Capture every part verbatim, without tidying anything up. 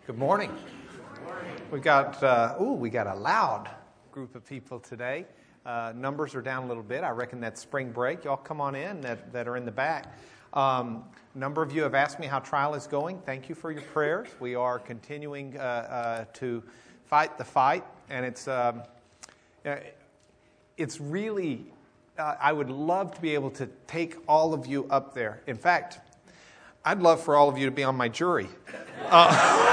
Good morning. We've got, uh, ooh, we got a loud group of people today. Uh, numbers are down a little bit. I reckon that's spring break. Y'all come on in that, that are in the back. Um, a number of you have asked me how trial is going. Thank you for your prayers. We are continuing uh, uh, to fight the fight, and it's um, uh, it's really, uh, I would love to be able to take all of you up there. In fact, I'd love for all of you to be on my jury. Uh,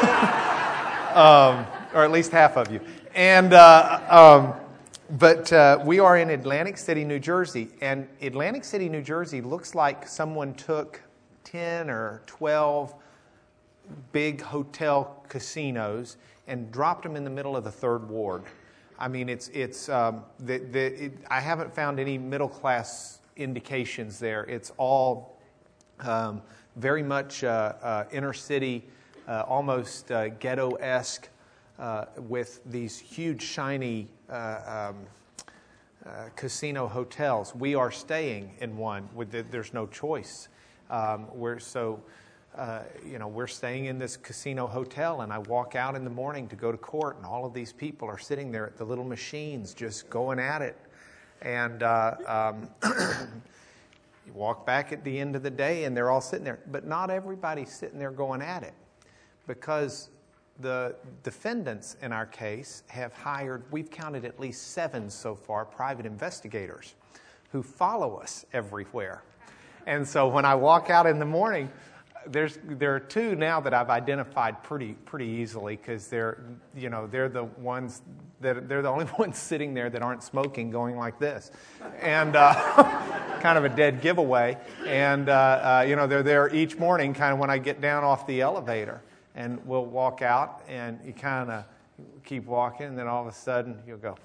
um, or at least half of you. And uh, um, but uh, we are in Atlantic City, New Jersey, and Atlantic City, New Jersey looks like someone took ten or twelve big hotel casinos and dropped them in the middle of the third ward. I mean, it's it's um, the, the, it, I haven't found any middle class indications there. It's all um, very much uh, uh, inner city. Uh, almost uh, ghetto-esque uh, with these huge, shiny uh, um, uh, casino hotels. We are staying in one. With the, there's no choice. Um, we're so, uh, you know, we're staying in this casino hotel, and I walk out in the morning to go to court, and all of these people are sitting there at the little machines, just going at it. And uh, um, you walk back at the end of the day, and they're all sitting there. But not everybody's sitting there going at it. Because the defendants in our case have hired, we've counted at least seven so far, private investigators who follow us everywhere. And so when I walk out in the morning, there's there are two now that I've identified pretty pretty easily because they're you know they're the ones that they're the only ones sitting there that aren't smoking, going like this, and uh, kind of a dead giveaway. And uh, uh, you know they're there each morning, kind of when I get down off the elevator. And we'll walk out, and you kind of keep walking, and then all of a sudden, you'll go.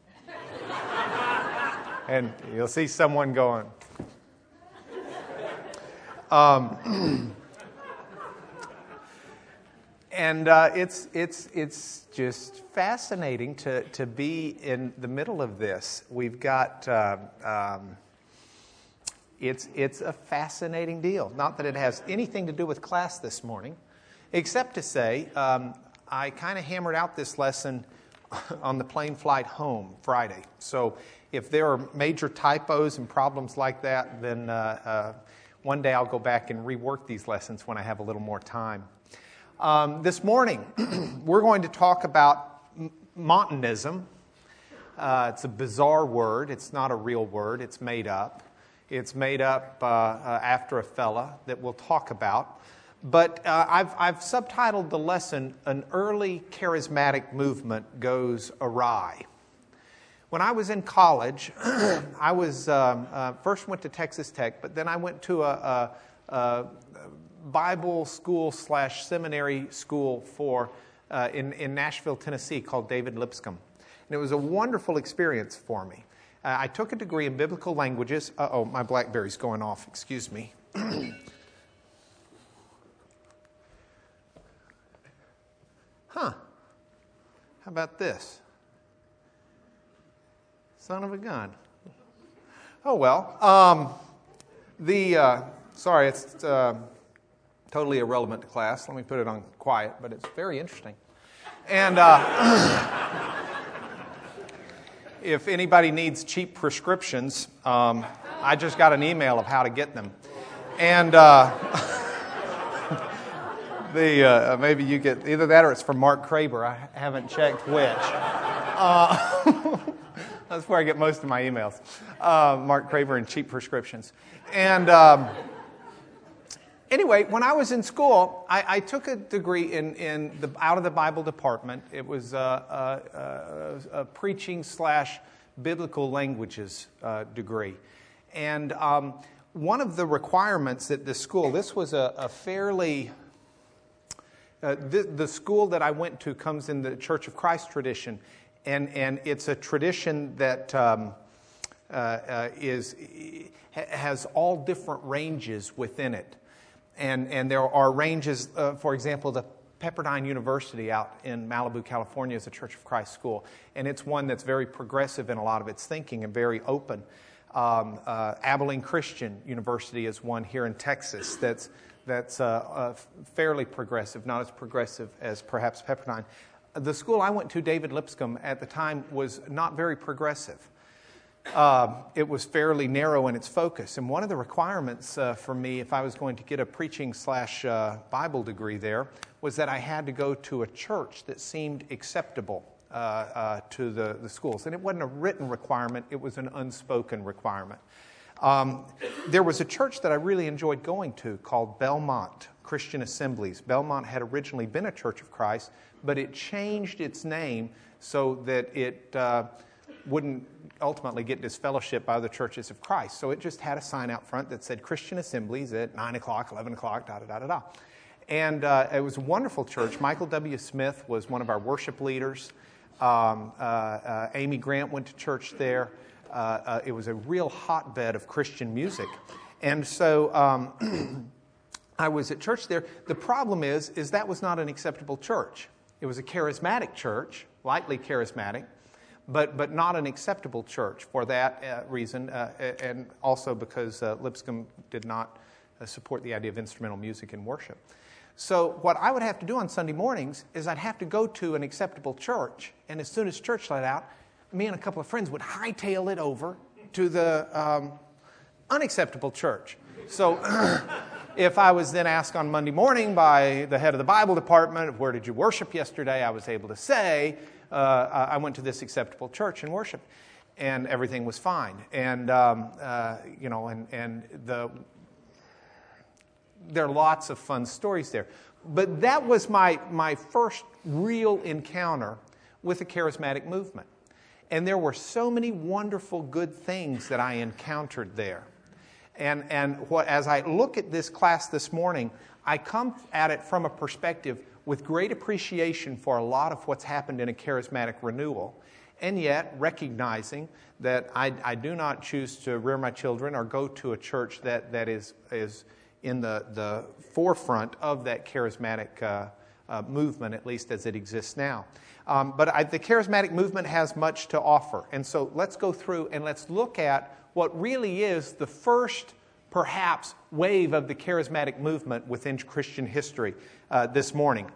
And you'll see someone going. Um, and uh, it's it's it's just fascinating to, to be in the middle of this. We've got... Uh, um, it's it's a fascinating deal. Not that it has anything to do with class this morning. Except to say, um, I kind of hammered out this lesson on the plane flight home Friday. So if there are major typos and problems like that, then uh, uh, one day I'll go back and rework these lessons when I have a little more time. Um, this morning, we're going to talk about Montanism. Uh, it's a bizarre word. It's not a real word. It's made up. It's made up uh, uh, after a fella that we'll talk about. But uh, I've, I've subtitled the lesson, An Early Charismatic Movement Goes Awry. When I was in college, I was um, uh, first went to Texas Tech, but then I went to a, a, a Bible school slash seminary school for uh, in, in Nashville, Tennessee, called David Lipscomb. And it was a wonderful experience for me. Uh, I took a degree in biblical languages. Uh-oh, my BlackBerry's going off. Excuse me. Huh. How about this? Son of a gun. Oh, well. Um, the, uh, sorry, it's uh, totally irrelevant to class. Let me put it on quiet, but it's very interesting. And uh, if anybody needs cheap prescriptions, um, I just got an email of how to get them. And... Uh, The, uh, maybe you get either that or it's from Mark Craver. I haven't checked which. Uh, that's where I get most of my emails. Uh, Mark Craver and cheap prescriptions. And um, anyway, when I was in school, I, I took a degree in, in the out of the Bible department. It was a, a, a, a preaching slash biblical languages uh, degree. And um, one of the requirements at this school, this was a, a fairly... Uh, the, the school that I went to comes in the Church of Christ tradition, and, and it's a tradition that um, uh, uh, is has all different ranges within it. And, and there are ranges, uh, for example, the Pepperdine University out in Malibu, California is a Church of Christ school, and it's one that's very progressive in a lot of its thinking and very open. Um, uh, Abilene Christian University is one here in Texas that's that's uh, uh, fairly progressive, not as progressive as perhaps Pepperdine. The school I went to, David Lipscomb, at the time was not very progressive. Uh, it was fairly narrow in its focus. And one of the requirements uh, for me, if I was going to get a preaching slash uh, Bible degree there, was that I had to go to a church that seemed acceptable uh, uh, to the, the schools. And it wasn't a written requirement, it was an unspoken requirement. Um, there was a church that I really enjoyed going to called Belmont Christian Assemblies. Belmont had originally been a Church of Christ, but it changed its name so that it uh, wouldn't ultimately get disfellowshipped by other churches of Christ. So it just had a sign out front that said Christian Assemblies at nine o'clock, eleven o'clock, da da da da da. And uh, it was a wonderful church. Michael W. Smith was one of our worship leaders. Um, uh, uh, Amy Grant went to church there. Uh, uh, it was a real hotbed of Christian music. And so um, I was at church there. The problem is, is that was not an acceptable church. It was a charismatic church, lightly charismatic, but but not an acceptable church for that uh, reason, uh, and also because uh, Lipscomb did not uh, support the idea of instrumental music in worship. So what I would have to do on Sunday mornings is I'd have to go to an acceptable church, and as soon as church let out, me and a couple of friends would hightail it over to the um, unacceptable church. So if I was then asked on Monday morning by the head of the Bible department, where did you worship yesterday, I was able to say, uh, I went to this acceptable church and worshiped, and everything was fine. And, um, uh, you know, and, and the there are lots of fun stories there. But that was my, my first real encounter with the charismatic movement. And there were so many wonderful good things that I encountered there. And, and what, as I look at this class this morning, I come at it from a perspective with great appreciation for a lot of what's happened in a charismatic renewal, and yet recognizing that I, I do not choose to rear my children or go to a church that, that is, is in the, the forefront of that charismatic uh, uh, movement, at least as it exists now. Um, but I, the charismatic movement has much to offer. And so let's go through and let's look at what really is the first, perhaps, wave of the charismatic movement within Christian history uh, this morning.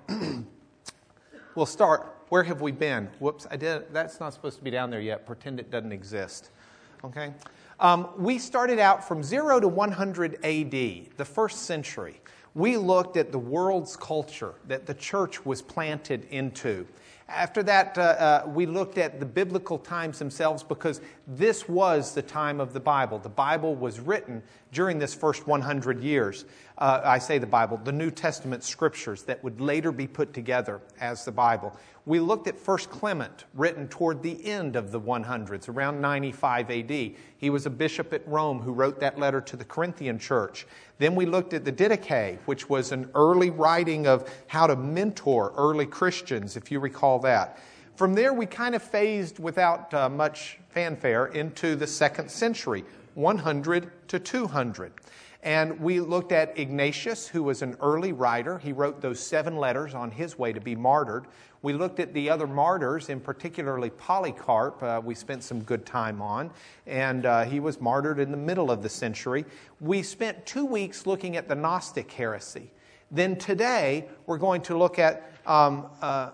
We'll start, where have we been? Whoops, I did. That's not supposed to be down there yet. Pretend it doesn't exist. Okay? Um, we started out from zero to one hundred A D, the first century. We looked at the world's culture that the church was planted into. After that, uh, uh, we looked at the biblical times themselves because this was the time of the Bible. The Bible was written during this first one hundred years. Uh, I say the Bible, the New Testament scriptures that would later be put together as the Bible. We looked at First Clement, written toward the end of the hundreds, around ninety-five A D. He was a bishop at Rome who wrote that letter to the Corinthian church. Then we looked at the Didache, which was an early writing of how to mentor early Christians, if you recall that. From there, we kind of phased without uh, much fanfare into the second century, one hundred to two hundred. And we looked at Ignatius, who was an early writer. He wrote those seven letters on his way to be martyred. We looked at the other martyrs, and particularly Polycarp, uh, we spent some good time on, and uh, he was martyred in the middle of the century. We spent two weeks looking at the Gnostic heresy. Then today, we're going to look at, um, uh,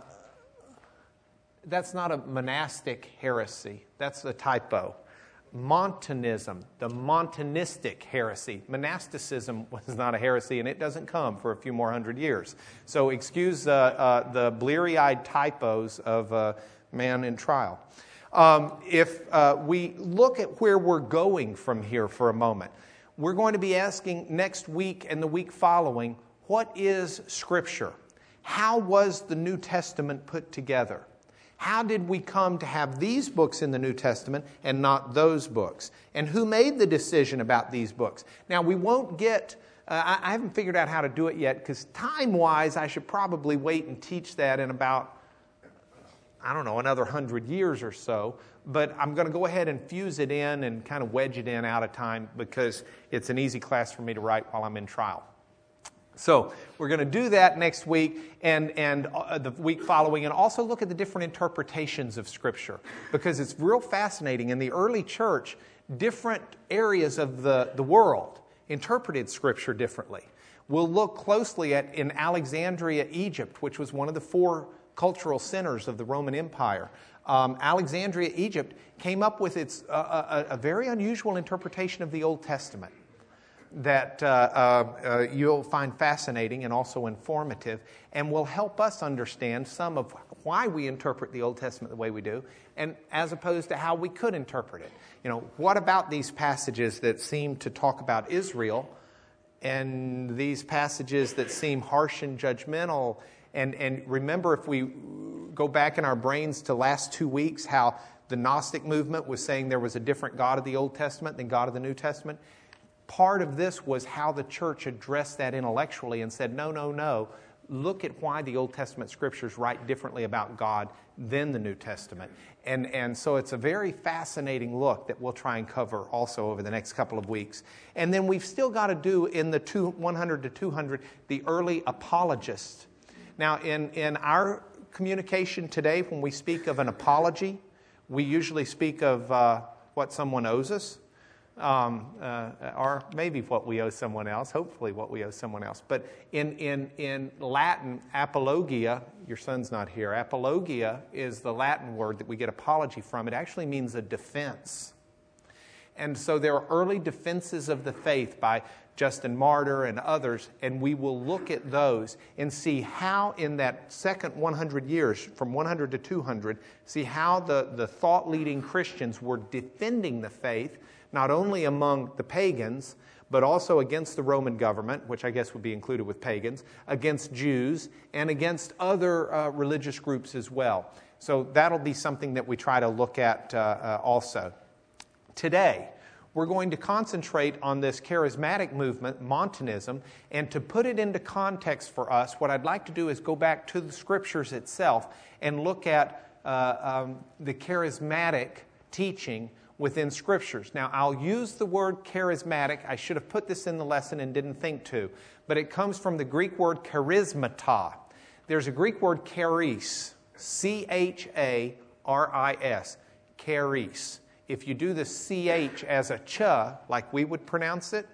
that's not a monastic heresy, that's a typo. Montanism, the Montanistic heresy. Monasticism was not a heresy, and it doesn't come for a few more hundred years. So excuse uh, uh, the bleary-eyed typos of a man in trial. Um, if uh, we look at where we're going from here for a moment, we're going to be asking next week and the week following, what is Scripture? How was the New Testament put together? How did we come to have these books in the New Testament and not those books? And who made the decision about these books? Now, we won't get, uh, I, I haven't figured out how to do it yet, because time-wise, I should probably wait and teach that in about, I don't know, another hundred years or so. But I'm going to go ahead and fuse it in and kind of wedge it in out of time, because it's an easy class for me to write while I'm in trial. So we're going to do that next week and, and uh, the week following, and also look at the different interpretations of Scripture, because it's real fascinating. In the early church, different areas of the, the world interpreted Scripture differently. We'll look closely at in Alexandria, Egypt, which was one of the four cultural centers of the Roman Empire. Um, Alexandria, Egypt, came up with its uh, a, a very unusual interpretation of the Old Testament that uh, uh, uh, you'll find fascinating and also informative, and will help us understand some of why we interpret the Old Testament the way we do, and as opposed to how we could interpret it. You know, what about these passages that seem to talk about Israel, and these passages that seem harsh and judgmental? And, and remember, if we go back in our brains to last two weeks, how the Gnostic movement was saying there was a different God of the Old Testament than God of the New Testament. Part of this was how the church addressed that intellectually and said, no, no, no. Look at why the Old Testament scriptures write differently about God than the New Testament. And, and so it's a very fascinating look that we'll try and cover also over the next couple of weeks. And then we've still got to do in the two, one hundred to two hundred, the early apologists. Now, in, in our communication today, when we speak of an apology, we usually speak of uh, what someone owes us. Um, uh, or maybe what we owe someone else, hopefully what we owe someone else. But in, in, in Latin, apologia, your son's not here, apologia is the Latin word that we get apology from. It actually means a defense. And so there are early defenses of the faith by Justin Martyr and others, and we will look at those and see how in that second one hundred years, from one hundred to two hundred, see how the, the thought-leading Christians were defending the faith, not only among the pagans, but also against the Roman government, which I guess would be included with pagans, against Jews, and against other uh, religious groups as well. So that'll be something that we try to look at uh, uh, also. Today, we're going to concentrate on this charismatic movement, Montanism, and to put it into context for us, what I'd like to do is go back to the Scriptures itself and look at uh, um, the charismatic teaching within Scriptures. Now, I'll use the word charismatic. I should have put this in the lesson and didn't think to, but it comes from the Greek word charismata. There's a Greek word charis, C H A R I S, charis. If you do the C H as a ch, like we would pronounce it,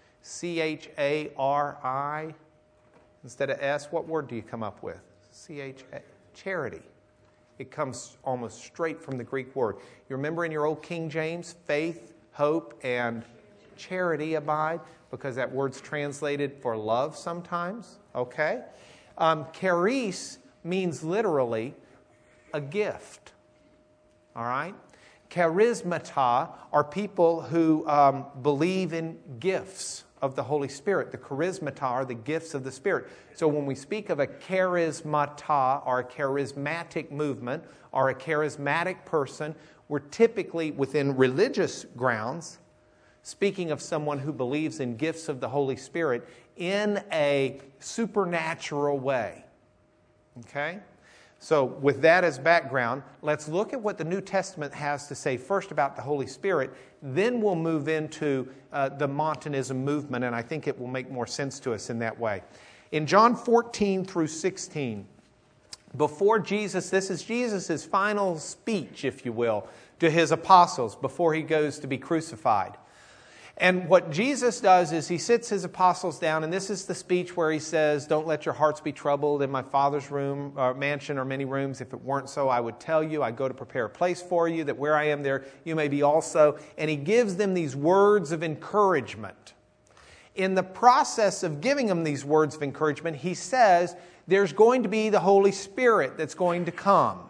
C H A R I, instead of S, what word do you come up with? C H A, charity. It comes almost straight from the Greek word. You remember in your old King James, faith, hope, and charity abide, because that word's translated for love sometimes, okay? Um, charis means literally a gift, all right? Charismata are people who um, believe in gifts of the Holy Spirit. The charismata are the gifts of the Spirit. So when we speak of a charismata or a charismatic movement or a charismatic person, we're typically within religious grounds speaking of someone who believes in gifts of the Holy Spirit in a supernatural way. Okay? So with that as background, let's look at what the New Testament has to say first about the Holy Spirit. Then we'll move into uh, the Montanism movement, and I think it will make more sense to us in that way. In John fourteen through sixteen, before Jesus, this is Jesus' final speech, if you will, to his apostles before he goes to be crucified. And what Jesus does is he sits his apostles down, and this is the speech where he says, don't let your hearts be troubled. In my Father's room, or mansion are many rooms. If it weren't so, I would tell you. I go to prepare a place for you, that where I am there, you may be also. And he gives them these words of encouragement. In the process of giving them these words of encouragement, he says, there's going to be the Holy Spirit that's going to come.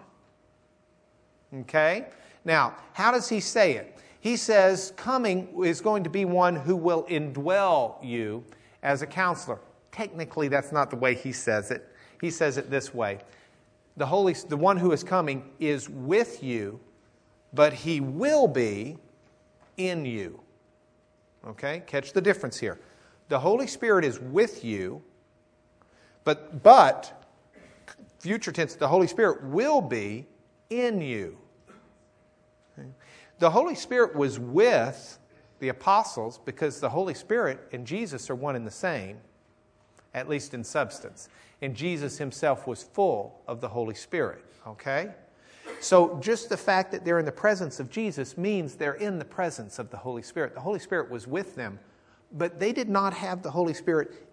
Okay? Now, how does he say it? He says, coming is going to be one who will indwell you as a counselor. Technically, that's not the way he says it. He says it this way. The Holy, the one who is coming is with you, but he will be in you. Okay? Catch the difference here. The Holy Spirit is with you, but, but, future tense, the Holy Spirit will be in you. Okay? The Holy Spirit was with the apostles because the Holy Spirit and Jesus are one and the same, at least in substance. And Jesus himself was full of the Holy Spirit, okay? So just the fact that they're in the presence of Jesus means they're in the presence of the Holy Spirit. The Holy Spirit was with them, but they did not have the Holy Spirit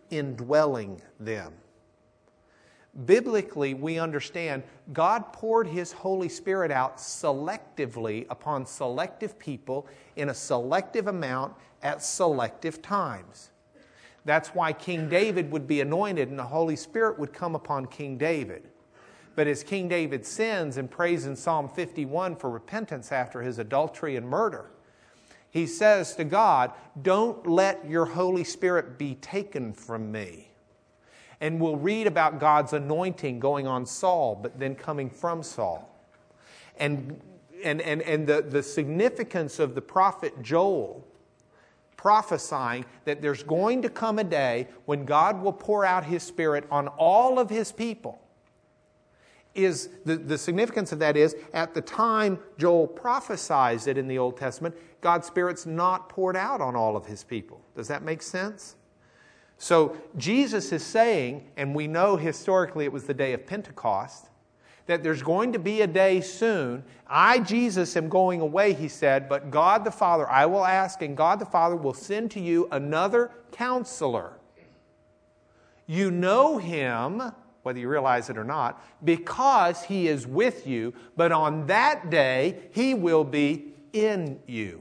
indwelling them. Biblically, we understand God poured His Holy Spirit out selectively upon selective people in a selective amount at selective times. That's why King David would be anointed and the Holy Spirit would come upon King David. But as King David sins and prays in Psalm fifty-one for repentance after his adultery and murder, he says to God, "Don't let your Holy Spirit be taken from me." And we'll read about God's anointing going on Saul, but then coming from Saul. And, and, and, and the, the significance of the prophet Joel prophesying that there's going to come a day when God will pour out His Spirit on all of His people. Is the, the significance of that is, at the time Joel prophesies it in the Old Testament, God's Spirit's not poured out on all of His people. Does that make sense? So Jesus is saying, and we know historically it was the day of Pentecost, that there's going to be a day soon. I, Jesus, am going away, He said, but God the Father, I will ask, and God the Father will send to you another counselor. You know Him, whether you realize it or not, because He is with you, but on that day He will be in you.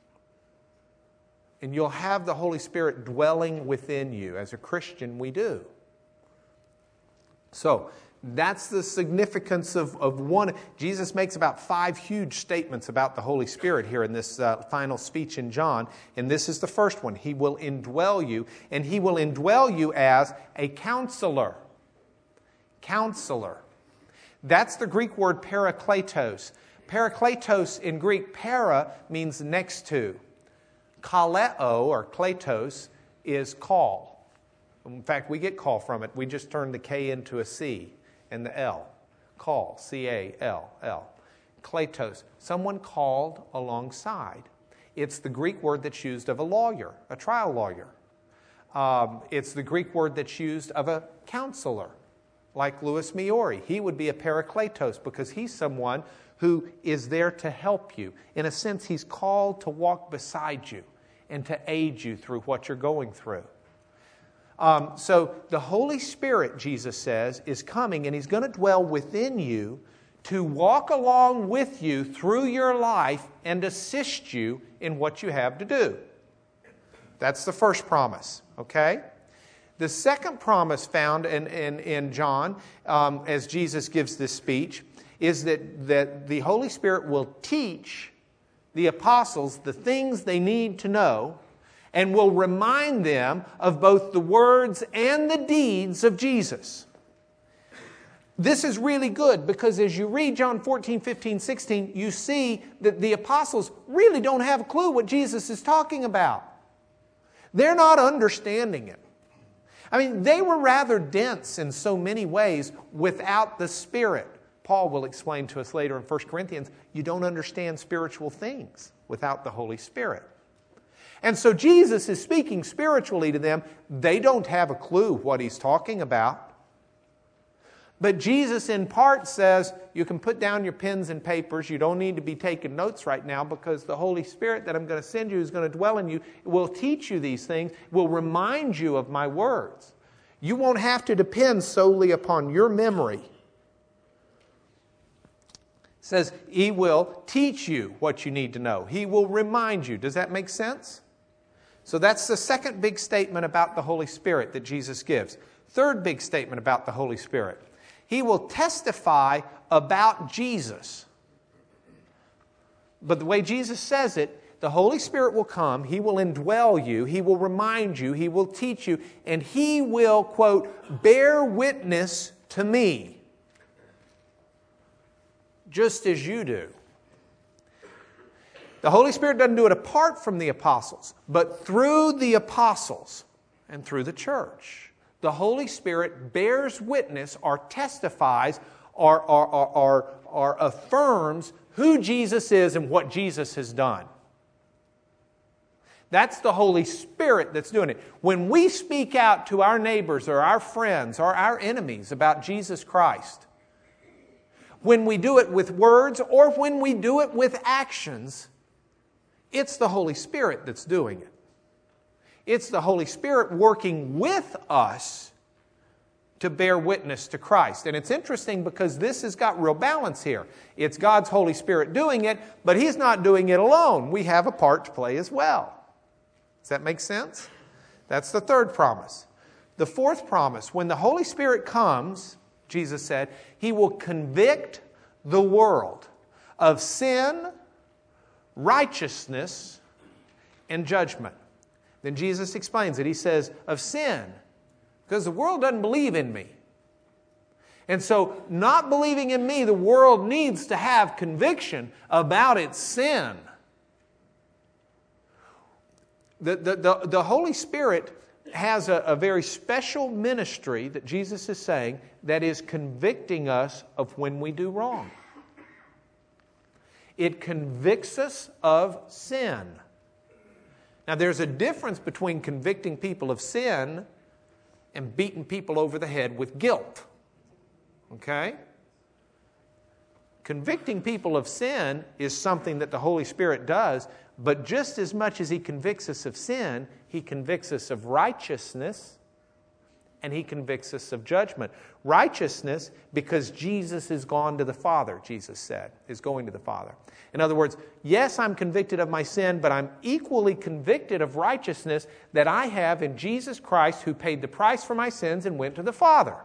And you'll have the Holy Spirit dwelling within you. As a Christian, we do. So, that's the significance of, of one. Jesus makes about five huge statements about the Holy Spirit here in this uh, final speech in John. And this is the first one. He will indwell you. And He will indwell you as a counselor. Counselor. That's the Greek word parakletos. Parakletos in Greek, para means next to. Kaleo, or kletos, is call. In fact, we get call from it. We just turn the K into a C and the L. Call, C A L L. Kletos, someone called alongside. It's the Greek word that's used of a lawyer, a trial lawyer. Um, it's the Greek word that's used of a counselor, like Louis Miori. He would be a parakletos because he's someone who is there to help you. In a sense, he's called to walk beside you and to aid you through what you're going through. Um, so the Holy Spirit, Jesus says, is coming and He's going to dwell within you to walk along with you through your life and assist you in what you have to do. That's the first promise, okay? The second promise found in, in, in John, um, as Jesus gives this speech, is that, that the Holy Spirit will teach the apostles the things they need to know and will remind them of both the words and the deeds of Jesus. This is really good because as you read John fourteen, fifteen, sixteen, you see that the apostles really don't have a clue what Jesus is talking about. They're not understanding it. I mean, they were rather dense in so many ways without the Spirit. Paul will explain to us later in First Corinthians, you don't understand spiritual things without the Holy Spirit. And so Jesus is speaking spiritually to them. They don't have a clue what He's talking about. But Jesus in part says, you can put down your pens and papers. You don't need to be taking notes right now because the Holy Spirit that I'm going to send you is going to dwell in you, will teach you these things, will remind you of my words. You won't have to depend solely upon your memory. It says He will teach you what you need to know. He will remind you. Does that make sense? So that's the second big statement about the Holy Spirit that Jesus gives. Third big statement about the Holy Spirit. He will testify about Jesus. But the way Jesus says it, the Holy Spirit will come, He will indwell you, He will remind you, He will teach you, and He will, quote, bear witness to me. Just as you do. The Holy Spirit doesn't do it apart from the apostles, but through the apostles and through the church. The Holy Spirit bears witness or testifies or, or, or, or, or affirms who Jesus is and what Jesus has done. That's the Holy Spirit that's doing it. When we speak out to our neighbors or our friends or our enemies about Jesus Christ, when we do it with words or when we do it with actions, it's the Holy Spirit that's doing it. It's the Holy Spirit working with us to bear witness to Christ. And it's interesting because this has got real balance here. It's God's Holy Spirit doing it, but He's not doing it alone. We have a part to play as well. Does that make sense? That's the third promise. The fourth promise, when the Holy Spirit comes, Jesus said, He will convict the world of sin, righteousness, and judgment. Then Jesus explains it. He says, of sin, because the world doesn't believe in me. And so, not believing in me, the world needs to have conviction about its sin. The, the, the, the Holy Spirit has a, a very special ministry that Jesus is saying that is convicting us of when we do wrong. It convicts us of sin. Now, there's a difference between convicting people of sin and beating people over the head with guilt. Okay? Convicting people of sin is something that the Holy Spirit does, but just as much as He convicts us of sin, He convicts us of righteousness, and He convicts us of judgment. Righteousness, because Jesus is gone to the Father, Jesus said, is going to the Father. In other words, yes, I'm convicted of my sin, but I'm equally convicted of righteousness that I have in Jesus Christ, who paid the price for my sins and went to the Father.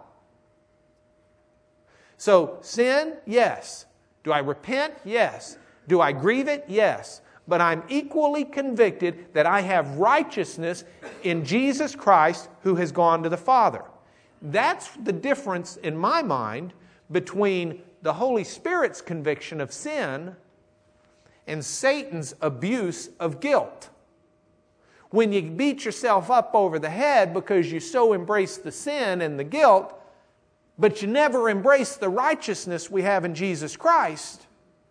So, sin, yes. Do I repent? Yes. Do I grieve it? Yes. But I'm equally convicted that I have righteousness in Jesus Christ, who has gone to the Father. That's the difference in my mind between the Holy Spirit's conviction of sin and Satan's abuse of guilt. When you beat yourself up over the head because you so embrace the sin and the guilt, but you never embrace the righteousness we have in Jesus Christ,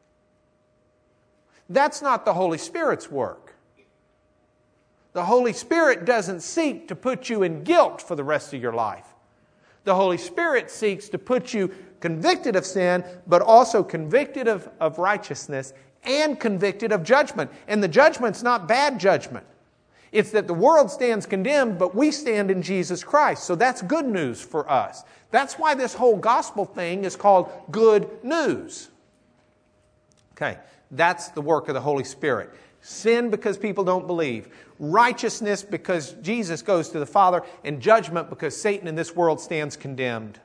that's not the Holy Spirit's work. The Holy Spirit doesn't seek to put you in guilt for the rest of your life. The Holy Spirit seeks to put you convicted of sin, but also convicted of, of righteousness and convicted of judgment. And the judgment's not bad judgment. It's that the world stands condemned, but we stand in Jesus Christ. So that's good news for us. That's why this whole gospel thing is called good news. Okay, that's the work of the Holy Spirit. Sin because people don't believe. Righteousness because Jesus goes to the Father. And judgment because Satan in this world stands condemned.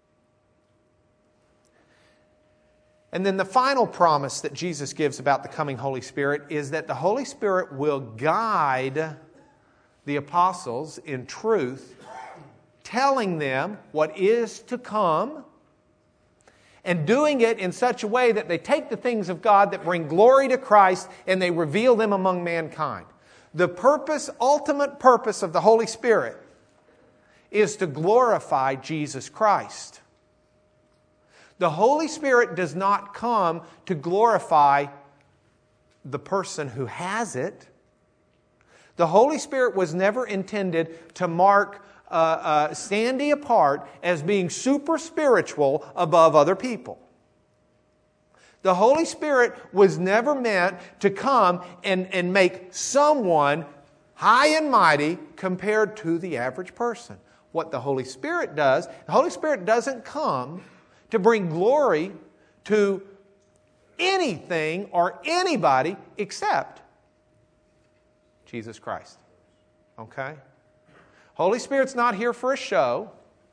And then the final promise that Jesus gives about the coming Holy Spirit is that the Holy Spirit will guide the apostles in truth, telling them what is to come, and doing it in such a way that they take the things of God that bring glory to Christ and they reveal them among mankind. The purpose, ultimate purpose of the Holy Spirit is to glorify Jesus Christ. The Holy Spirit does not come to glorify the person who has it. The Holy Spirit was never intended to mark uh, uh, Sandy apart as being super spiritual above other people. The Holy Spirit was never meant to come and, and make someone high and mighty compared to the average person. What the Holy Spirit does, the Holy Spirit doesn't come to bring glory to anything or anybody except Jesus Christ. Okay? Holy Spirit's not here for a show.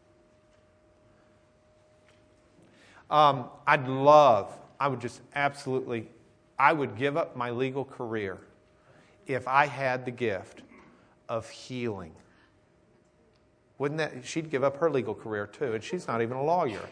Um, I'd love, I would just absolutely, I would give up my legal career if I had the gift of healing. Wouldn't that, she'd give up her legal career too, and she's not even a lawyer.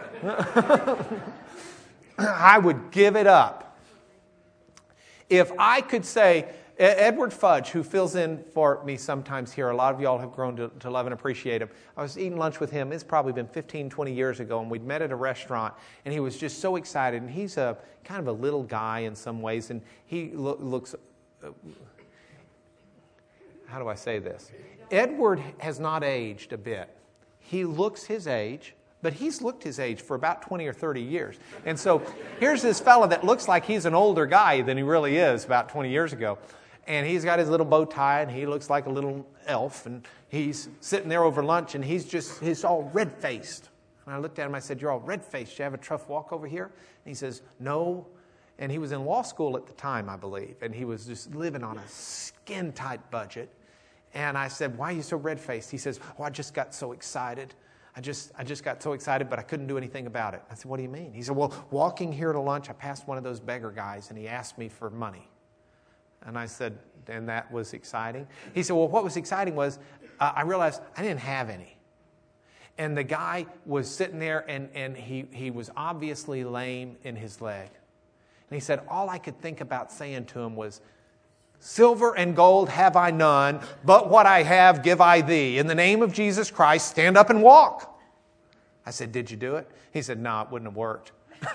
I would give it up. If I could say, Edward Fudge, who fills in for me sometimes here, a lot of y'all have grown to, to love and appreciate him. I was eating lunch with him, it's probably been fifteen, twenty years ago, and we'd met at a restaurant, and he was just so excited, and he's a kind of a little guy in some ways, and he lo- looks, uh, how do I say this? Edward has not aged a bit. He looks his age, but he's looked his age for about twenty or thirty years. And so here's this fella that looks like he's an older guy than he really is about twenty years ago. And he's got his little bow tie, and he looks like a little elf. And he's sitting there over lunch, and he's just, he's all red-faced. And I looked at him, I said, you're all red-faced. You have a tough walk over here? And he says, no. And he was in law school at the time, I believe. And he was just living on a skin-tight budget. And I said, why are you so red-faced? He says, oh, I just got so excited. I just I just got so excited, but I couldn't do anything about it. I said, what do you mean? He said, well, walking here to lunch, I passed one of those beggar guys, and he asked me for money. And I said, and that was exciting? He said, well, what was exciting was uh, I realized I didn't have any. And the guy was sitting there, and, and he, he was obviously lame in his leg. And he said, all I could think about saying to him was, silver and gold have I none, but what I have give I thee. In the name of Jesus Christ, stand up and walk. I said, did you do it? He said, no, it wouldn't have worked.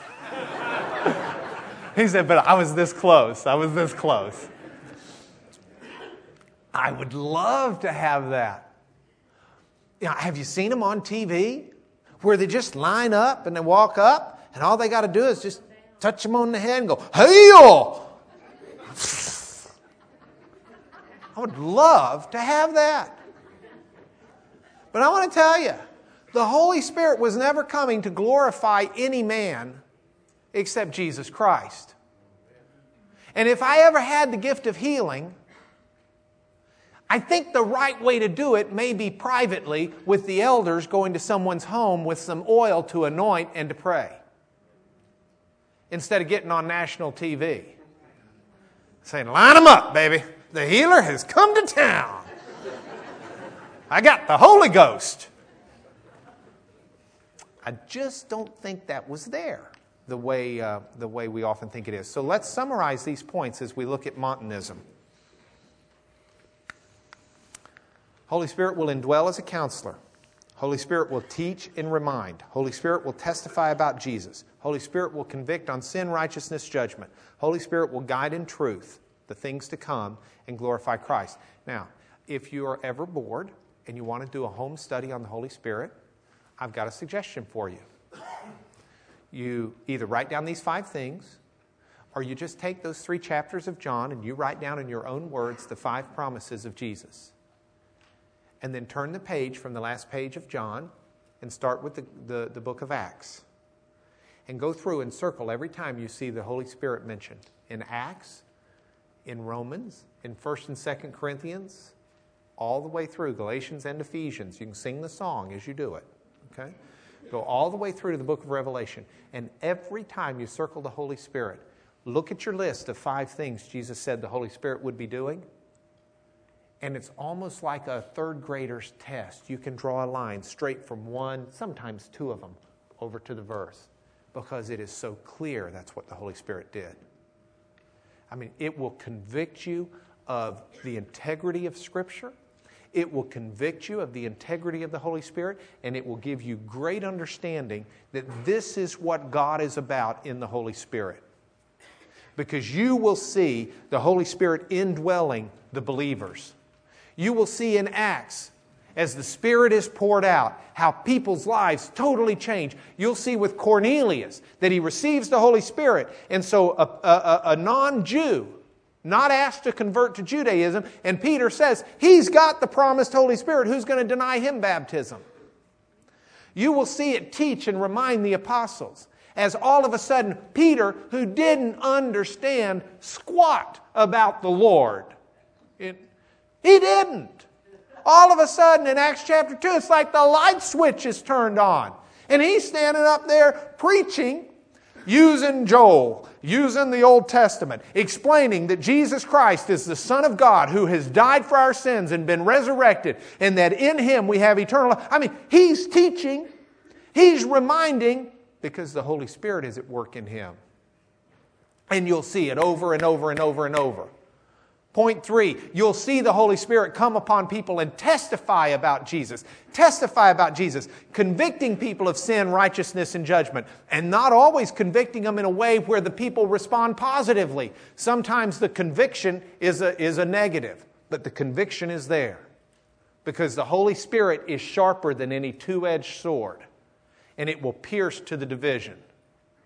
He said, but I was this close. I was this close. I would love to have that. You know, have you seen them on T V where they just line up and they walk up and all they got to do is just touch them on the head and go, hey-o! I would love to have that. But I want to tell you, the Holy Spirit was never coming to glorify any man except Jesus Christ. And if I ever had the gift of healing, I think the right way to do it may be privately with the elders going to someone's home with some oil to anoint and to pray, instead of getting on national T V. Saying, line them up, baby. The healer has come to town. I got the Holy Ghost. I just don't think that was there the way, uh, the way we often think it is. So let's summarize these points as we look at Montanism. Holy Spirit will indwell as a counselor. Holy Spirit will teach and remind. Holy Spirit will testify about Jesus. Holy Spirit will convict on sin, righteousness, judgment. Holy Spirit will guide in truth the things to come and glorify Christ. Now, if you are ever bored and you want to do a home study on the Holy Spirit, I've got a suggestion for you. You either write down these five things, or you just take those three chapters of John and you write down in your own words the five promises of Jesus. And then turn the page from the last page of John and start with the, the, the book of Acts. And go through and circle every time you see the Holy Spirit mentioned. In Acts, in Romans, in First and Second Corinthians, all the way through Galatians and Ephesians. You can sing the song as you do it. Okay? Go all the way through to the book of Revelation. And every time you circle the Holy Spirit, look at your list of five things Jesus said the Holy Spirit would be doing. And it's almost like a third grader's test. You can draw a line straight from one, sometimes two of them, over to the verse. Because it is so clear that's what the Holy Spirit did. I mean, it will convict you of the integrity of Scripture. It will convict you of the integrity of the Holy Spirit. And it will give you great understanding that this is what God is about in the Holy Spirit. Because you will see the Holy Spirit indwelling the believers. You will see in Acts, as the Spirit is poured out, how people's lives totally change. You'll see with Cornelius that he receives the Holy Spirit. And so a, a, a non-Jew, not asked to convert to Judaism, and Peter says, he's got the promised Holy Spirit. Who's going to deny him baptism? You will see it teach and remind the apostles. As all of a sudden, Peter, who didn't understand squat about the Lord, it, he didn't. All of a sudden in Acts chapter two, it's like the light switch is turned on. And he's standing up there preaching, using Joel, using the Old Testament, explaining that Jesus Christ is the Son of God who has died for our sins and been resurrected, and that in Him we have eternal life. I mean, he's teaching, he's reminding, because the Holy Spirit is at work in him. And you'll see it over and over and over and over. Point three, you'll see the Holy Spirit come upon people and testify about Jesus. Testify about Jesus, convicting people of sin, righteousness, and judgment. And not always convicting them in a way where the people respond positively. Sometimes the conviction is a, is a negative, but the conviction is there. Because the Holy Spirit is sharper than any two-edged sword. And it will pierce to the division.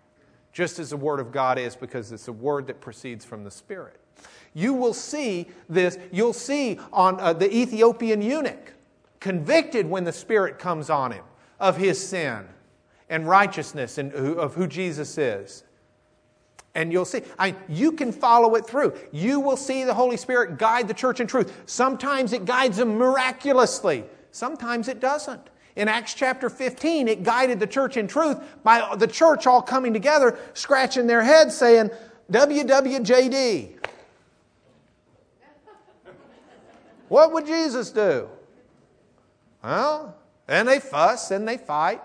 just as the Word of God is, because it's a word that proceeds from the Spirit. You will see this, you'll see on uh, the Ethiopian eunuch, convicted when the Spirit comes on him of his sin and righteousness and of who Jesus is. And you'll see, I, you can follow it through. You will see the Holy Spirit guide the church in truth. Sometimes it guides them miraculously. Sometimes it doesn't. In Acts chapter fifteen, it guided the church in truth by the church all coming together, scratching their heads saying, W W J D. What would Jesus do? Well, and they fuss and they fight.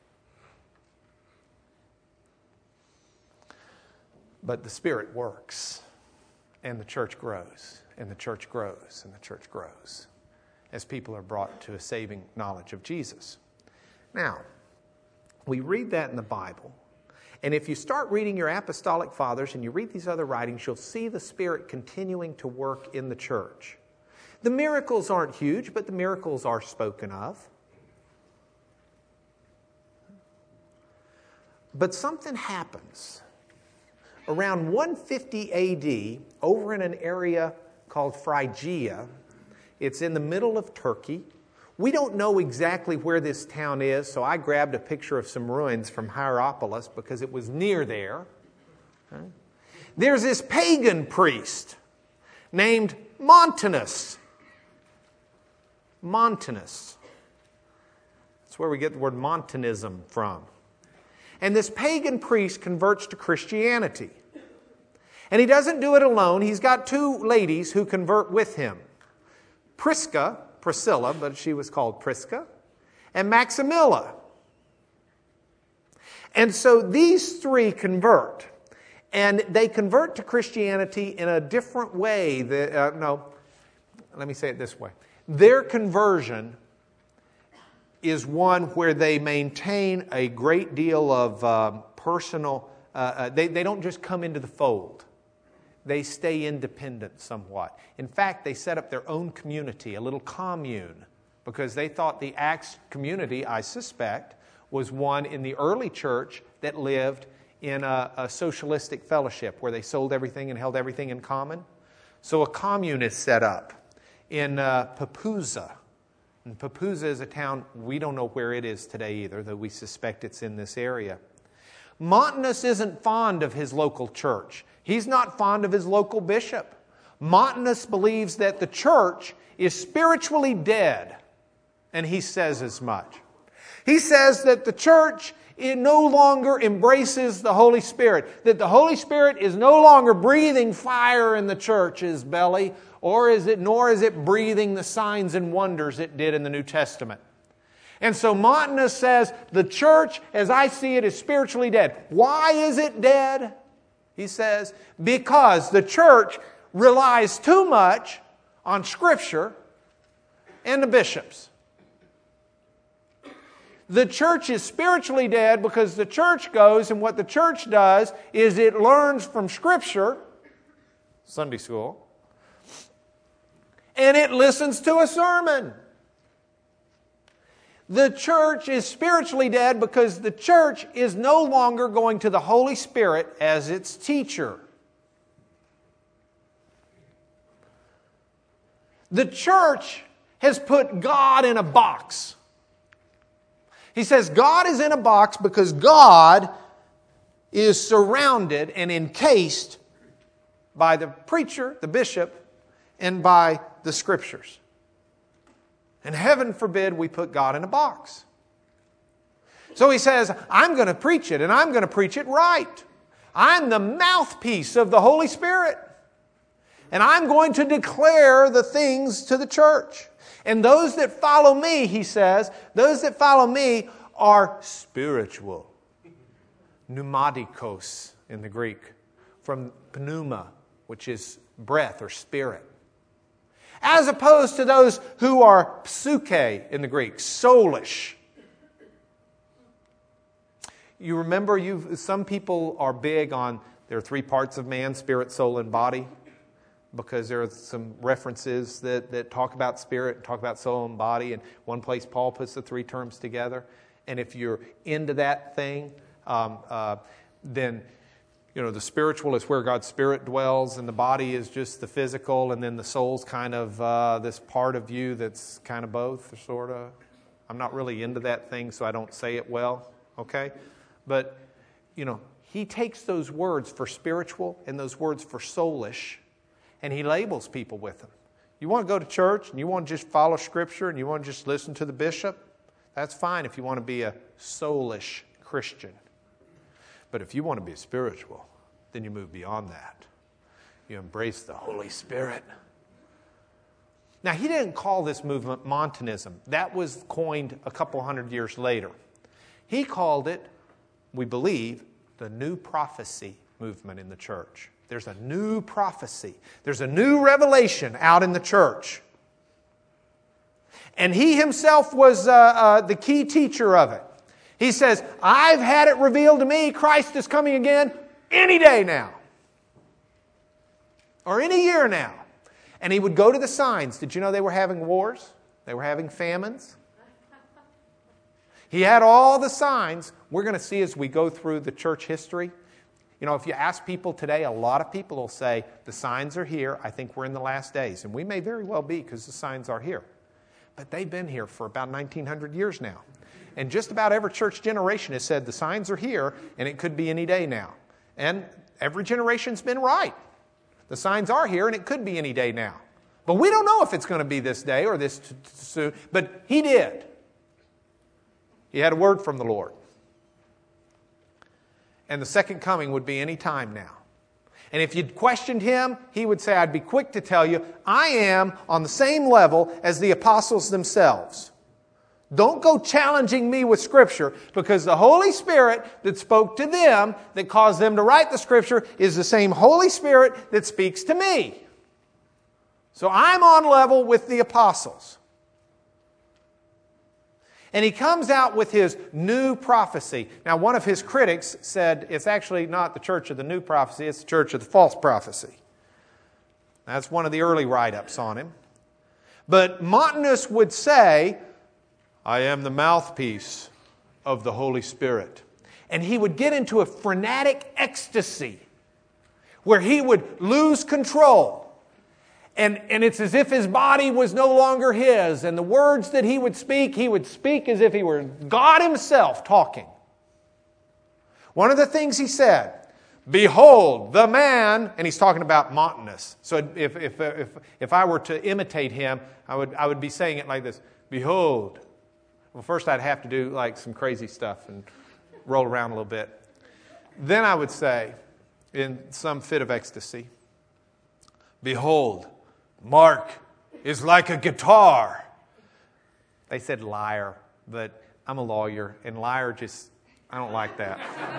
But the Spirit works, and the church grows, and the church grows, and the church grows, as people are brought to a saving knowledge of Jesus. Now, we read that in the Bible, and if you start reading your apostolic fathers and you read these other writings, you'll see the Spirit continuing to work in the church. The miracles aren't huge, but the miracles are spoken of. But something happens. Around one fifty A D, over in an area called Phrygia, it's in the middle of Turkey. We don't know exactly where this town is, so I grabbed a picture of some ruins from Hierapolis because it was near there. Okay. There's this pagan priest named Montanus. Montanus. That's where we get the word Montanism from. And this pagan priest converts to Christianity. And he doesn't do it alone. He's got two ladies who convert with him. Prisca, Priscilla, but she was called Prisca, and Maximilla. And so these three convert. And they convert to Christianity in a different way. That, uh, no, let me say it this way. Their conversion is one where they maintain a great deal of uh, personal, uh, uh, they, they don't just come into the fold. They stay independent somewhat. In fact, they set up their own community, a little commune, because they thought the Acts community, I suspect, was one in the early church that lived in a, a socialistic fellowship where they sold everything and held everything in common. So a commune is set up in uh, Papusa. And Papusa is a town, we don't know where it is today either, though we suspect it's in this area. Montanus isn't fond of his local church. He's not fond of his local bishop. Montanus believes that the church is spiritually dead, and he says as much. He says that the church it no longer embraces the Holy Spirit, that the Holy Spirit is no longer breathing fire in the church's belly, or is it, nor is it breathing the signs and wonders it did in the New Testament. And so Montanus says, the church, as I see it, is spiritually dead. Why is it dead? He says, because the church relies too much on Scripture and the bishops. The church is spiritually dead because the church goes, and what the church does is it learns from Scripture, Sunday school, and it listens to a sermon. The church is spiritually dead because the church is no longer going to the Holy Spirit as its teacher. The church has put God in a box. He says God is in a box because God is surrounded and encased by the preacher, the bishop, and by the Scriptures. And heaven forbid we put God in a box. So he says, I'm going to preach it, and I'm going to preach it right. I'm the mouthpiece of the Holy Spirit. And I'm going to declare the things to the church. And those that follow me, he says, those that follow me are spiritual. Pneumatikos in the Greek. From pneuma, which is breath or spirit. As opposed to those who are psyche in the Greek, soulish. You remember, you some people are big on, there are three parts of man, spirit, soul, and body. Because there are some references that, that talk about spirit, talk about soul and body. And one place Paul puts the three terms together. And if you're into that thing, um, uh, then, you know, the spiritual is where God's Spirit dwells, and the body is just the physical, and then the soul's kind of uh, this part of you that's kind of both, sort of. I'm not really into that thing, so I don't say it well, okay? But, you know, he takes those words for spiritual and those words for soulish, and he labels people with them. You want to go to church and you want to just follow Scripture and you want to just listen to the bishop? That's fine if you want to be a soulish Christian. But if you want to be spiritual, then you move beyond that. You embrace the Holy Spirit. Now, he didn't call this movement Montanism. That was coined a couple hundred years later. He called it, we believe, the New Prophecy movement in the church. There's a new prophecy. There's a new revelation out in the church. And he himself was uh, uh, the key teacher of it. He says, I've had it revealed to me, Christ is coming again any day now. Or any year now. And he would go to the signs. Did you know they were having wars? They were having famines. He had all the signs. We're going to see as we go through the church history. You know, if you ask people today, a lot of people will say, the signs are here. I think we're in the last days. And we may very well be because the signs are here. But they've been here for about nineteen hundred years now. And just about every church generation has said the signs are here and it could be any day now. And every generation's been right. The signs are here and it could be any day now. But we don't know if it's going to be this day or this t- t- soon. But he did. He had a word from the Lord. And the second coming would be any time now. And if you'd questioned him, he would say, I'd be quick to tell you, I am on the same level as the apostles themselves. Don't go challenging me with Scripture, because the Holy Spirit that spoke to them, that caused them to write the Scripture, is the same Holy Spirit that speaks to me. So I'm on level with the apostles. And he comes out with his new prophecy. Now, one of his critics said it's actually not the church of the new prophecy, it's the church of the false prophecy. That's one of the early write-ups on him. But Montanus would say, I am the mouthpiece of the Holy Spirit. And he would get into a frenetic ecstasy where he would lose control. And, and it's as if his body was no longer his. And the words that he would speak, he would speak as if he were God himself talking. One of the things he said, behold, the man, and he's talking about Montanus. So if, if, if, if I were to imitate him, I would, I would be saying it like this, behold. Well, first I'd have to do like some crazy stuff and roll around a little bit. Then I would say, in some fit of ecstasy, behold, Mark is like a guitar. They said liar, but I'm a lawyer, and liar just, I don't like that.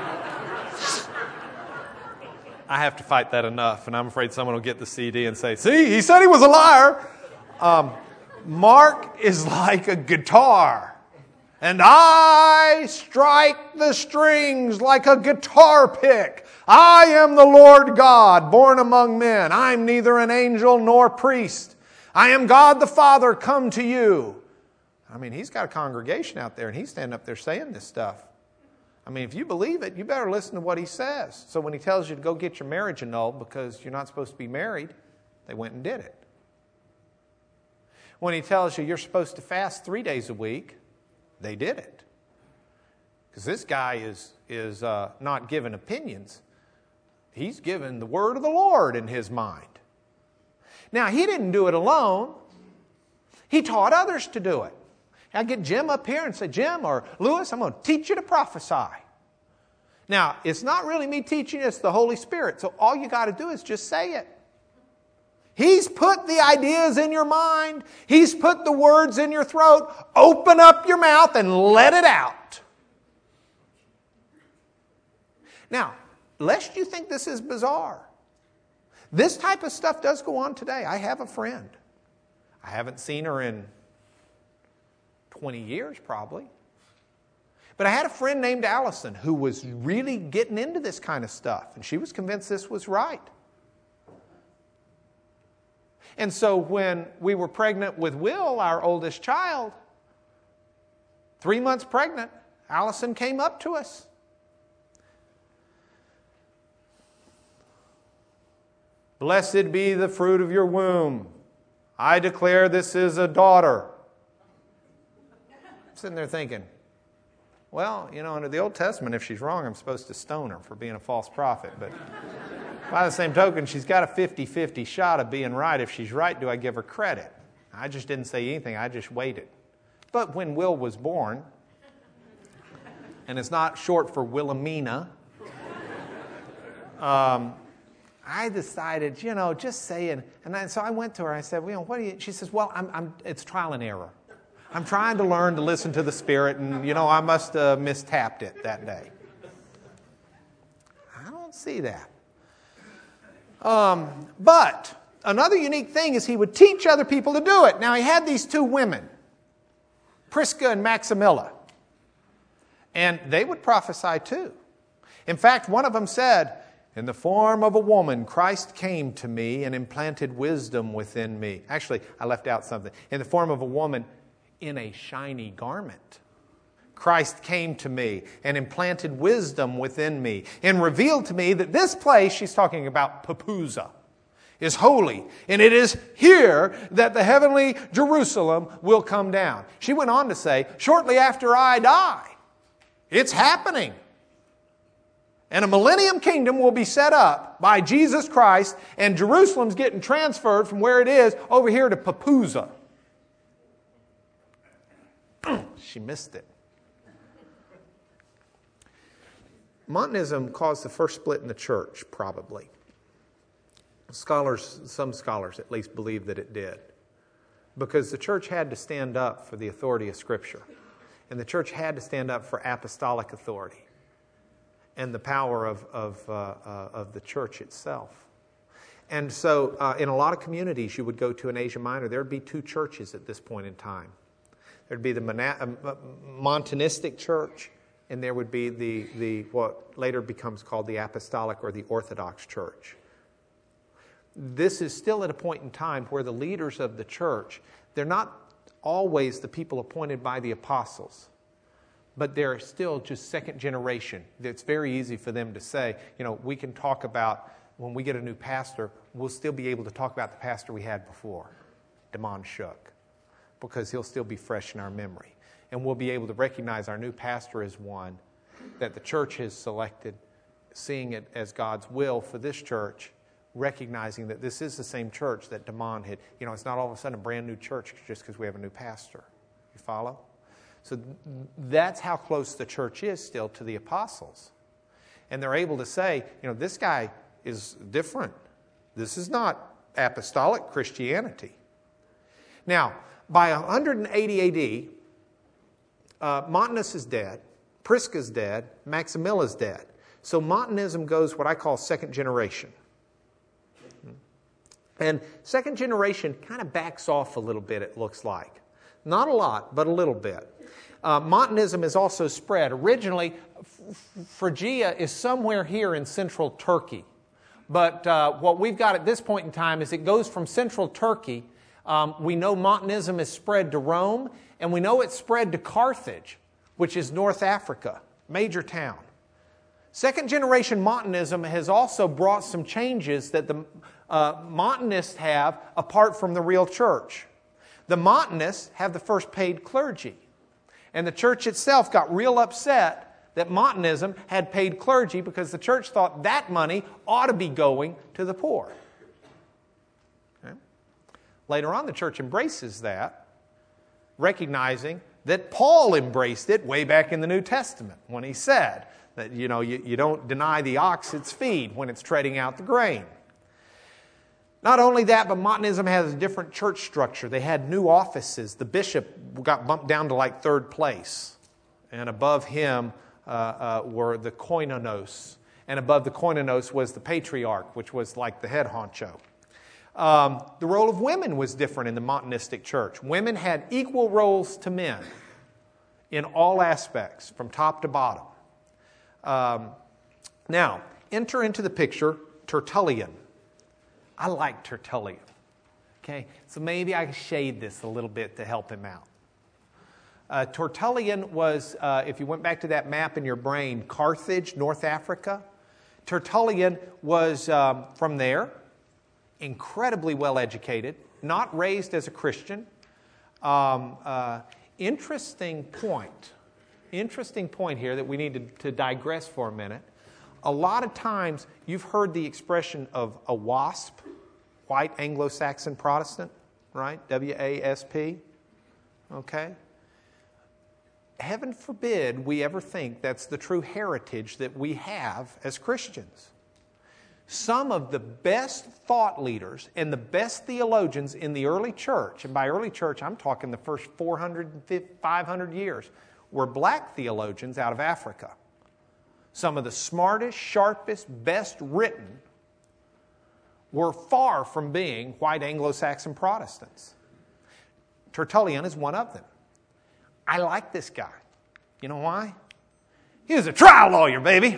I have to fight that enough, and I'm afraid someone will get the C D and say, see, he said he was a liar. Um, Mark is like a guitar, and I strike the strings like a guitar pick. I am the Lord God, born among men. I'm neither an angel nor priest. I am God the Father, come to you. I mean, he's got a congregation out there, and he's standing up there saying this stuff. I mean, if you believe it, you better listen to what he says. So when he tells you to go get your marriage annulled because you're not supposed to be married, they went and did it. When he tells you you're supposed to fast three days a week, they did it. Because this guy is, is uh, not giving opinions. He's given the word of the Lord in his mind. Now, he didn't do it alone. He taught others to do it. I get Jim up here and say, Jim or Lewis, I'm going to teach you to prophesy. Now, it's not really me teaching you, it's the Holy Spirit. So all you got to do is just say it. He's put the ideas in your mind. He's put the words in your throat. Open up your mouth and let it out. Now, lest you think this is bizarre, this type of stuff does go on today. I have a friend. I haven't seen her in twenty years probably. But I had a friend named Allison who was really getting into this kind of stuff. And she was convinced this was right. And so when we were pregnant with Will, our oldest child, three months pregnant, Allison came up to us. Blessed be the fruit of your womb. I declare this is a daughter. I'm sitting there thinking, well, you know, under the Old Testament, if she's wrong, I'm supposed to stone her for being a false prophet. But by the same token, she's got a fifty-fifty shot of being right. If she's right, do I give her credit? I just didn't say anything. I just waited. But when Will was born, and it's not short for Wilhelmina, um, I decided, you know, just saying. And I, so I went to her. I said, well, you know, what do you? She says, well, I'm, I'm, it's trial and error. I'm trying to learn to listen to the Spirit, and, you know, I must have mistapped it that day. I don't see that. Um, but another unique thing is he would teach other people to do it. Now, he had these two women, Prisca and Maximilla, and they would prophesy too. In fact, one of them said, in the form of a woman, Christ came to me and implanted wisdom within me. Actually, I left out something. In the form of a woman, in a shiny garment, Christ came to me and implanted wisdom within me and revealed to me that this place, she's talking about Papusa, is holy, and it is here that the heavenly Jerusalem will come down. She went on to say, shortly after I die, it's happening. And a millennium kingdom will be set up by Jesus Christ, and Jerusalem's getting transferred from where it is over here to Papusa. She missed it. Montanism caused the first split in the church, probably. Scholars, some scholars at least, believe that it did. Because the church had to stand up for the authority of Scripture. And the church had to stand up for apostolic authority and the power of, of, uh, uh, of the church itself. And so uh, in a lot of communities you would go to in Asia Minor, there would be two churches at this point in time. There would be the Mona- uh, Montanistic church, and there would be the, the what later becomes called the Apostolic or the Orthodox church. This is still at a point in time where the leaders of the church, they're not always the people appointed by the apostles, but they're still just second generation. It's very easy for them to say, you know, we can talk about, when we get a new pastor, we'll still be able to talk about the pastor we had before, Damon Shook, because he'll still be fresh in our memory. And we'll be able to recognize our new pastor as one that the church has selected, seeing it as God's will for this church, recognizing that this is the same church that Damon had. You know, it's not all of a sudden a brand new church just because we have a new pastor. You follow? So that's how close the church is still to the apostles. And they're able to say, you know, this guy is different. This is not apostolic Christianity. Now, by one eighty A D, uh, Montanus is dead, Prisca's dead, Maximilla's dead. So Montanism goes what I call second generation. And second generation kind of backs off a little bit, it looks like. Not a lot, but a little bit. Uh, Montanism is also spread. Originally, Phrygia is somewhere here in central Turkey. But uh, what we've got at this point in time is it goes from central Turkey. Um, we know Montanism is spread to Rome, and we know it's spread to Carthage, which is North Africa, major town. Second generation Montanism has also brought some changes that the uh, Montanists have apart from the real church. The Montanists have the first paid clergy. And the church itself got real upset that Montanism had paid clergy because the church thought that money ought to be going to the poor. Okay. Later on, the church embraces that, recognizing that Paul embraced it way back in the New Testament when he said that, you know, you, you don't deny the ox its feed when it's treading out the grain. Not only that, but Montanism has a different church structure. They had new offices. The bishop got bumped down to like third place. And above him uh, uh, were the koinonos. And above the koinonos was the patriarch, which was like the head honcho. Um, the role of women was different in the Montanistic church. Women had equal roles to men in all aspects, from top to bottom. Um, now, enter into the picture Tertullian. I like Tertullian. Okay, so maybe I can shade this a little bit to help him out. Uh, Tertullian was, uh, if you went back to that map in your brain, Carthage, North Africa. Tertullian was um, from there. incredibly well educated, not raised as a Christian. Um, uh, interesting point. Interesting point here that we need to, to digress for a minute. A lot of times you've heard the expression of a WASP, white Anglo-Saxon Protestant, right? W A S P. Okay? Heaven forbid we ever think that's the true heritage that we have as Christians. Some of the best thought leaders and the best theologians in the early church, and by early church I'm talking the first four hundred, five hundred years, were black theologians out of Africa. Some of the smartest, sharpest, best written were far from being white Anglo-Saxon Protestants. Tertullian is one of them. I like this guy. You know why? He was a trial lawyer, baby.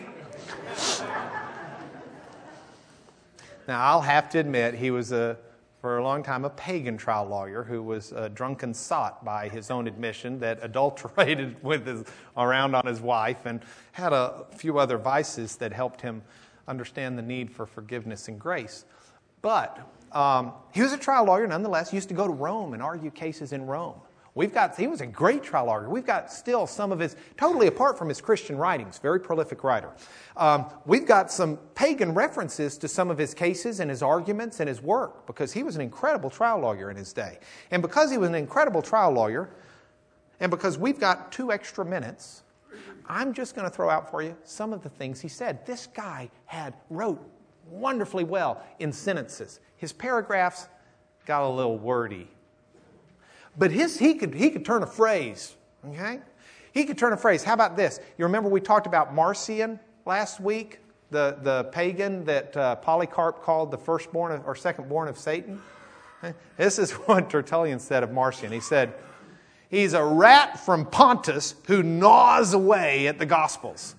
Now, I'll have to admit, he was, a, for a long time, a pagan trial lawyer who was a drunken sot by his own admission that adulterated with his, around on his wife and had a few other vices that helped him understand the need for forgiveness and grace. But um, he was a trial lawyer nonetheless. He used to go to Rome and argue cases in Rome. We've got, he was a great trial lawyer. We've got still some of his, totally apart from his Christian writings, very prolific writer. Um, we've got some pagan references to some of his cases and his arguments and his work because he was an incredible trial lawyer in his day. And because he was an incredible trial lawyer, and because we've got two extra minutes, I'm just going to throw out for you some of the things he said. This guy had wrote wonderfully well in sentences. His paragraphs got a little wordy. But his, he could he could turn a phrase, okay? He could turn a phrase. How about this? You remember we talked about Marcion last week, the, the pagan that uh, Polycarp called the firstborn of, or secondborn of Satan? This is what Tertullian said of Marcion. He said, he's a rat from Pontus who gnaws away at the Gospels.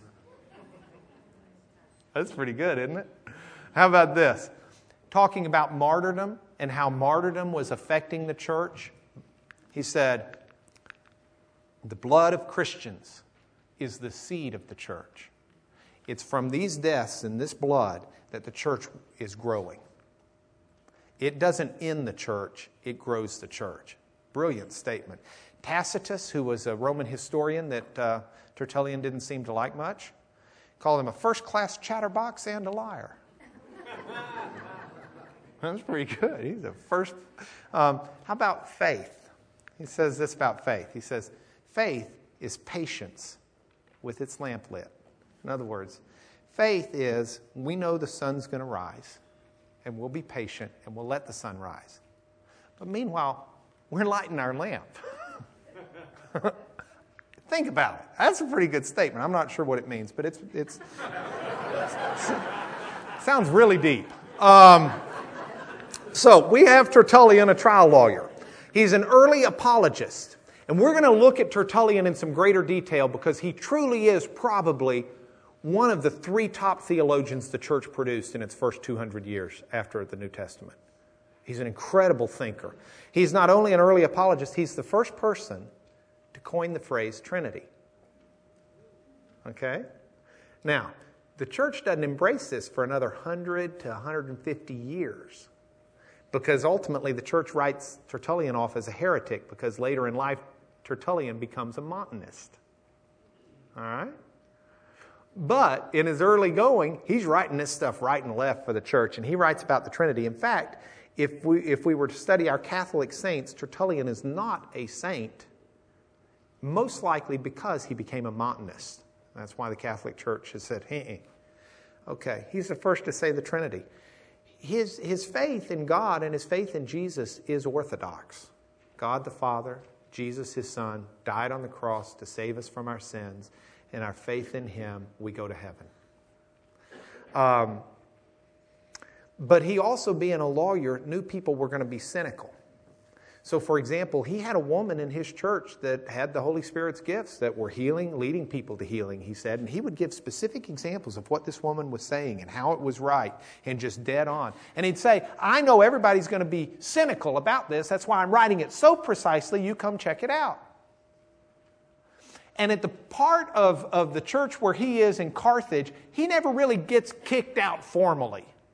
That's pretty good, isn't it? How about this? Talking about martyrdom and how martyrdom was affecting the church. He said, the blood of Christians is the seed of the church. It's from these deaths and this blood that the church is growing. It doesn't end the church, it grows the church. Brilliant statement. Tacitus, who was a Roman historian that uh, Tertullian didn't seem to like much, called him a first-class chatterbox and a liar. That's pretty good. He's a first. Um, how about faith? He says this about faith. He says, faith is patience with its lamp lit. In other words, faith is we know the sun's going to rise, and we'll be patient, and we'll let the sun rise. But meanwhile, we're lighting our lamp. Think about it. That's a pretty good statement. I'm not sure what it means, but it's it's, it's it sounds really deep. Um, so we have Tertullian, a trial lawyer. He's an early apologist. And we're going to look at Tertullian in some greater detail because he truly is probably one of the three top theologians the church produced in its first two hundred years after the New Testament. He's an incredible thinker. He's not only an early apologist, he's the first person to coin the phrase Trinity. Okay? Now, the church doesn't embrace this for another one hundred to one hundred fifty years. Because ultimately the church writes Tertullian off as a heretic because later in life Tertullian becomes a Montanist. All right? But in his early going, he's writing this stuff right and left for the church, and he writes about the Trinity. In fact, if we, if we were to study our Catholic saints, Tertullian is not a saint, most likely because he became a Montanist. That's why the Catholic Church has said, hey, okay, he's the first to say the Trinity. His, his faith in God and his faith in Jesus is orthodox. God the Father, Jesus his Son, died on the cross to save us from our sins, and our faith in him, we go to heaven. Um, but he also, being a lawyer, knew people were going to be cynical. So, for example, he had a woman in his church that had the Holy Spirit's gifts that were healing, leading people to healing, he said. And he would give specific examples of what this woman was saying and how it was right and just dead on. And he'd say, I know everybody's going to be cynical about this. That's why I'm writing it so precisely. You come check it out. And at the part of, of the church where he is in Carthage, he never really gets kicked out formally.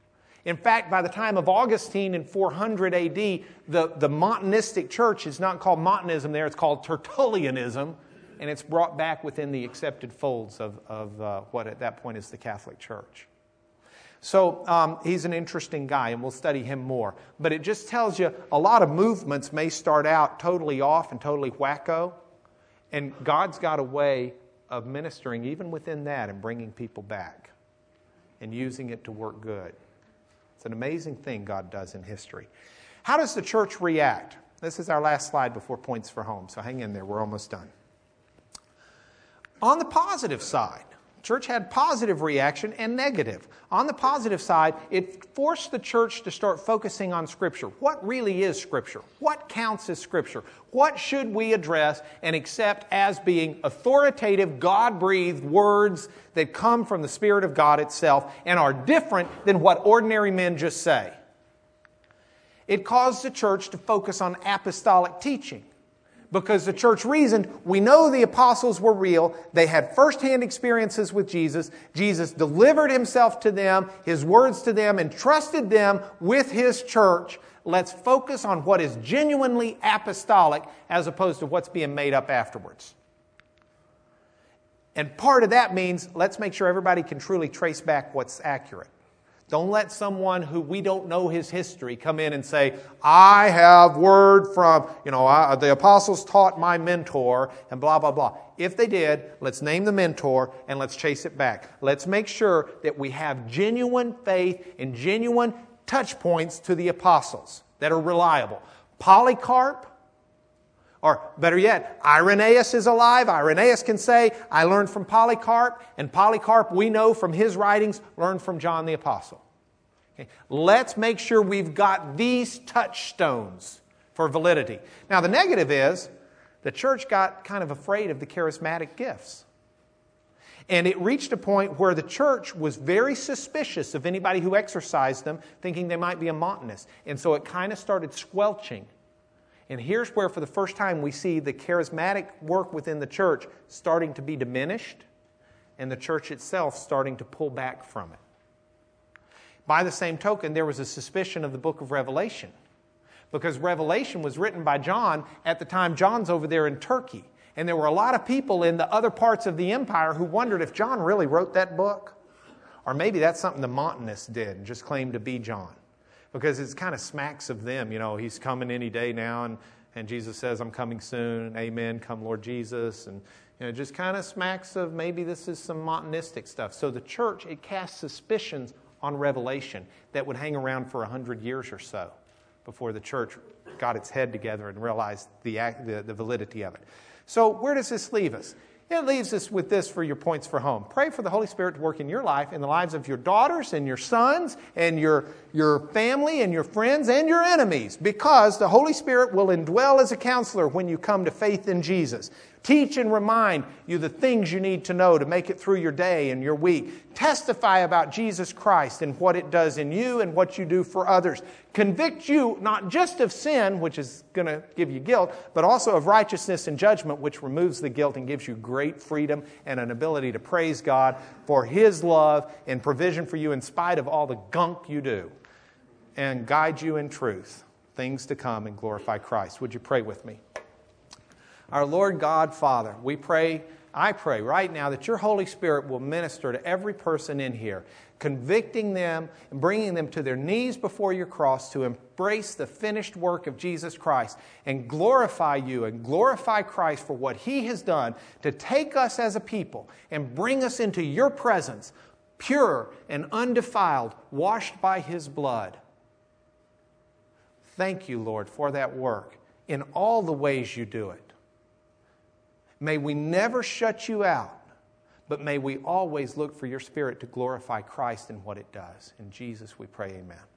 In fact, by the time of Augustine in four hundred A D, the, the Montanistic church is not called Montanism there, it's called Tertullianism, and it's brought back within the accepted folds of, of uh, what at that point is the Catholic Church. So um, he's an interesting guy, and we'll study him more. But it just tells you a lot of movements may start out totally off and totally wacko, and God's got a way of ministering even within that and bringing people back and using it to work good. It's an amazing thing God does in history. How does the church react? This is our last slide before points for home, so hang in there. We're almost done. On the positive side, church had positive reaction and negative. On the positive side, it forced the church to start focusing on Scripture. What really is Scripture? What counts as Scripture? What should we address and accept as being authoritative, God-breathed words that come from the Spirit of God itself and are different than what ordinary men just say? It caused the church to focus on apostolic teaching. Because the church reasoned, we know the apostles were real. They had firsthand experiences with Jesus. Jesus delivered himself to them, his words to them, and trusted them with his church. Let's focus on what is genuinely apostolic as opposed to what's being made up afterwards. And part of that means let's make sure everybody can truly trace back what's accurate. Don't let someone who we don't know his history come in and say, I have word from, you know, I, the apostles taught my mentor, and blah, blah, blah. If they did, let's name the mentor and let's chase it back. Let's make sure that we have genuine faith and genuine touch points to the apostles that are reliable. Polycarp, or better yet, Irenaeus is alive. Irenaeus can say, I learned from Polycarp, and Polycarp, we know from his writings, learned from John the Apostle. Okay. Let's make sure we've got these touchstones for validity. Now, the negative is the church got kind of afraid of the charismatic gifts. And it reached a point where the church was very suspicious of anybody who exercised them, thinking they might be a Montanist. And so it kind of started squelching. And here's where, for the first time, we see the charismatic work within the church starting to be diminished and the church itself starting to pull back from it. By the same token, there was a suspicion of the book of Revelation, because Revelation was written by John at the time John's over there in Turkey. And there were a lot of people in the other parts of the empire who wondered if John really wrote that book. Or maybe that's something the Montanists did and just claimed to be John. Because it kind of smacks of them. You know, he's coming any day now, and, and Jesus says, I'm coming soon. Amen, come Lord Jesus. And you know, it just kind of smacks of maybe this is some Montanistic stuff. So the church, it casts suspicions on Revelation that would hang around for a hundred years or so before the church got its head together and realized the, the, the validity of it. So where does this leave us? It leaves us with this for your points for home. Pray for the Holy Spirit to work in your life, in the lives of your daughters and your sons and your, your family and your friends and your enemies, because the Holy Spirit will indwell as a counselor when you come to faith in Jesus. Teach and remind you the things you need to know to make it through your day and your week. Testify about Jesus Christ and what it does in you and what you do for others. Convict you not just of sin, which is going to give you guilt, but also of righteousness and judgment, which removes the guilt and gives you great freedom and an ability to praise God for His love and provision for you in spite of all the gunk you do. And guide you in truth, things to come, and glorify Christ. Would you pray with me? Our Lord God, Father, we pray, I pray right now that your Holy Spirit will minister to every person in here, convicting them and bringing them to their knees before your cross to embrace the finished work of Jesus Christ and glorify you and glorify Christ for what He has done to take us as a people and bring us into your presence, pure and undefiled, washed by His blood. Thank you, Lord, for that work in all the ways you do it. May we never shut you out, but may we always look for your Spirit to glorify Christ in what it does. In Jesus we pray, amen.